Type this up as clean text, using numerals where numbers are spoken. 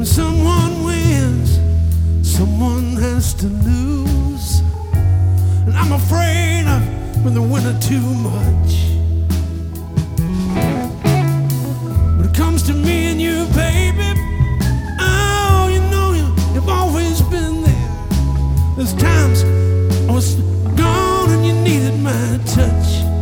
someone wins, someone has to lose. And I'm afraid of when the winner too much. When it comes to me and you, baby, oh, you know you've always been there. There's times I was gone and you needed my touch.